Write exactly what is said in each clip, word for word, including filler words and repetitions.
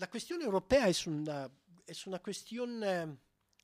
la cuestión europea es una, es una cuestión eh,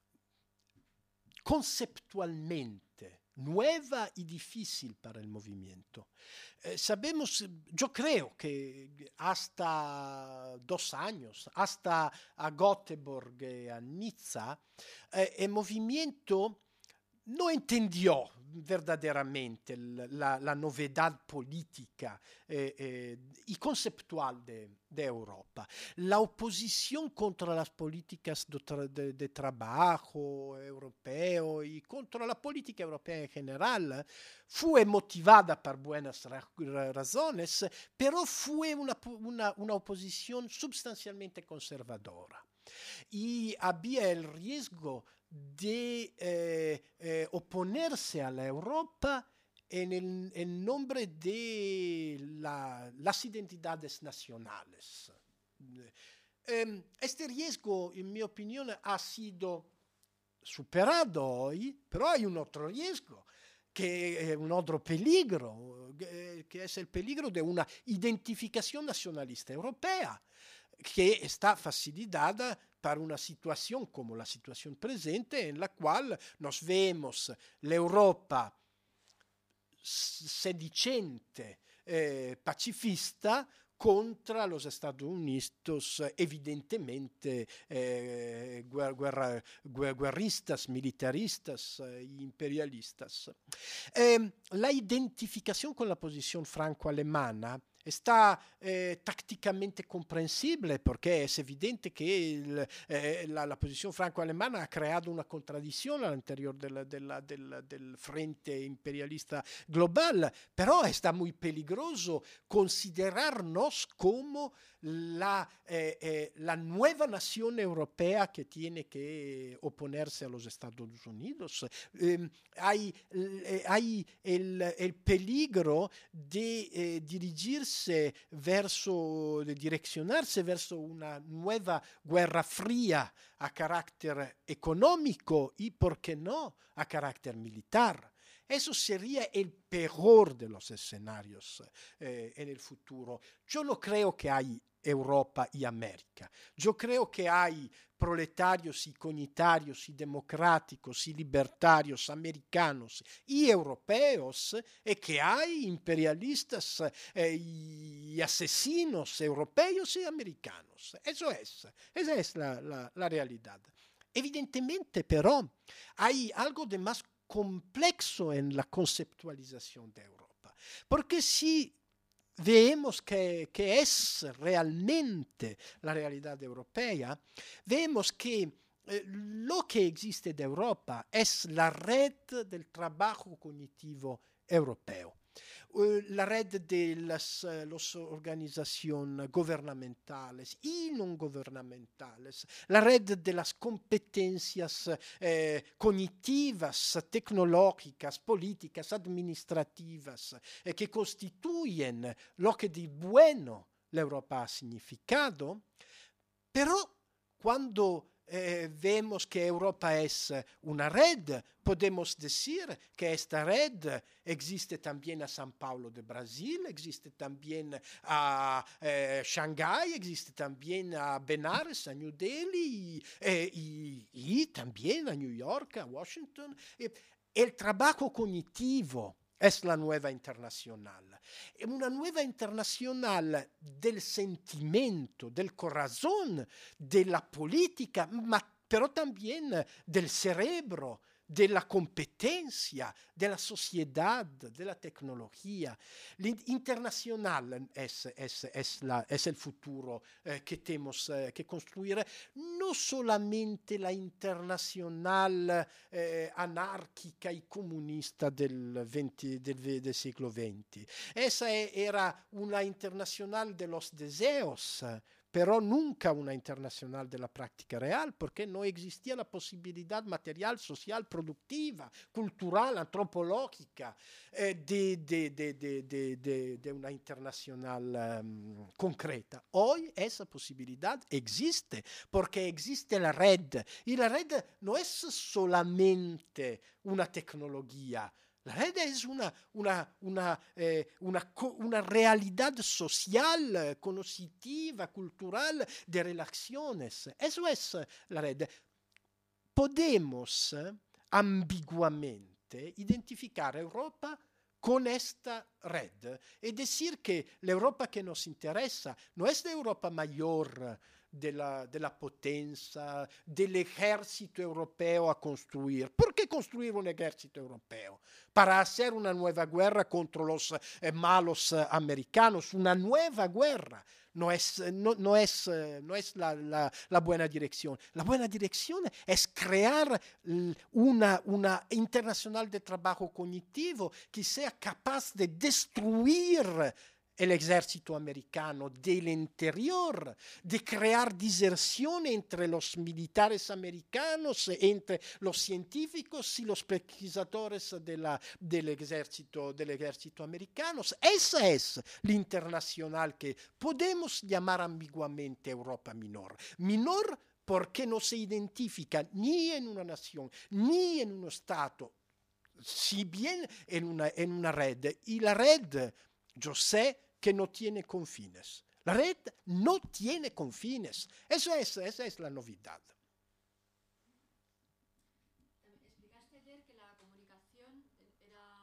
conceptualmente nueva y difícil para el movimiento. Eh, sabemos, yo creo que hasta dos años, hasta a Göteborg y a Niza, eh, el movimiento no entendió verdaderamente la, la novedad política eh, eh, y conceptual de, de Europa. La oposición contra las políticas de, tra de, de trabajo europeo y contra la política europea en general fue motivada por buenas ra razones, pero fue una, una, una oposición sustancialmente conservadora. Y había el riesgo de eh, eh, oponerse a la Europa en el en nombre de la, las identidades nacionales. Eh, este riesgo, en mi opinión, ha sido superado hoy, pero hay un otro riesgo, que es un otro peligro, que, que es el peligro de una identificación nacionalista europea, que está facilitada para una situación como la situación presente, en la cual nos vemos l'Europa sedicente, eh, pacifista, contra los Estados Unidos evidentemente eh, guerra, guerristas, militaristas e imperialistas. Eh, la identificación con la posición franco-alemana está eh, tácticamente comprensible porque es evidente que el, eh, la, la posición franco-alemana ha creado una contradicción al interior de la, de la, de la, del frente imperialista global, pero está muy peligroso considerarnos como la, eh, eh, la nueva nación europea que tiene que oponerse a los Estados Unidos. Eh, hay eh, hay el, el peligro de eh, dirigirse verso, de direccionarse verso una nueva guerra fría a carácter económico y, ¿por qué no?, a carácter militar. Eso sería el peor de los escenarios eh, en el futuro. Yo no creo que hay Europa y América. Yo creo que hay proletarios y comunitarios y democráticos y libertarios americanos y europeos, y que hay imperialistas eh, y asesinos europeos y americanos. Eso es, esa es la, la, la realidad. Evidentemente, pero, hay algo de más complexo en la conceptualización de Europa. Porque si vemos que, que es realmente la realidad europea, vemos que eh, lo que existe de Europa es la red del trabajo cognitivo europeo. La red de las uh, los organizaciones gubernamentales y no gubernamentales, la red de las competencias eh, cognitivas, tecnológicas, políticas, administrativas, eh, que constituyen lo que de bueno la Europa ha significado, pero cuando Eh, vemos que Europa es una red, podemos decir que esta red existe también a São Paulo de Brasil, existe también a eh, Shanghái, existe también a Benares, a New Delhi, eh, y, y también a New York, a Washington. Eh, el trabajo cognitivo es la nueva internacional. Una nueva internacional del sentimiento, del corazón, de la política, ma, pero también del cerebro, de la competencia, de la sociedad, de la tecnología. Internacional es, es, es, la, es el futuro eh, que tenemos eh, que construir. No solamente la internacional eh, anárquica y comunista del, veinte, del, del siglo veinte. Esa era una internacional de los deseos, pero nunca una internacional de la práctica real, porque no existía la posibilidad material, social, productiva, cultural, antropológica eh, de, de, de, de, de, de, de una internacional um, concreta. Hoy esa posibilidad existe, porque existe la red, y la red no es solamente una tecnología, La red es una, una, una, eh, una, una realidad social, cognitiva, cultural, de relaciones. Eso es la red. Podemos ambiguamente identificar a Europa con esta red y decir que la Europa que nos interesa no es la Europa mayor de la, de la potencia, del ejército europeo a construir. ¿Por qué construir un ejército europeo? Para hacer una nueva guerra contra los eh, malos eh, americanos, una nueva guerra. No es, no, no es, no es la, la, la buena dirección. La buena dirección es crear una, una internacional de trabajo cognitivo que sea capaz de destruir el ejército americano del interior, de crear diserción entre los militares americanos, entre los científicos y los pesquisadores de la, del, ejército, del ejército americano. Esa es la internacional que podemos llamar ambiguamente Europa Minor. Minor porque no se identifica ni en una nación, ni en un Estado, si bien en una, en una red. Y la red, yo sé, que no tiene confines. La red no tiene confines. Eso es, esa es la novedad.